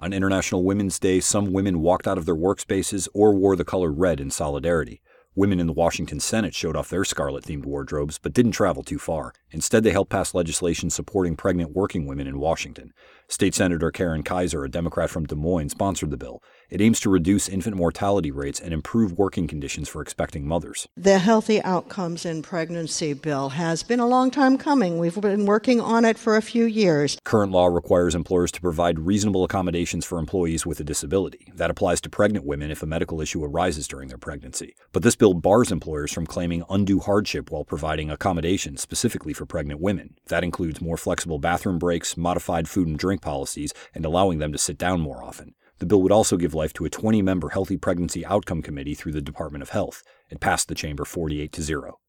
On International Women's Day, some women walked out of their workspaces or wore the color red in solidarity. Women in the Washington Senate showed off their scarlet-themed wardrobes, but didn't travel too far. Instead, they helped pass legislation supporting pregnant working women in Washington. State Senator Karen Kaiser, a Democrat from Des Moines, sponsored the bill. It aims to reduce infant mortality rates and improve working conditions for expecting mothers. The Healthy Outcomes in Pregnancy bill has been a long time coming. We've been working on it for a few years. Current law requires employers to provide reasonable accommodations for employees with a disability. That applies to pregnant women if a medical issue arises during their pregnancy. But this bill bars employers from claiming undue hardship while providing accommodations specifically for pregnant women. That includes more flexible bathroom breaks, modified food and drink policies, and allowing them to sit down more often. The bill would also give life to a 20-member Healthy Pregnancy Outcome Committee through the Department of Health. It passed the chamber 48-0.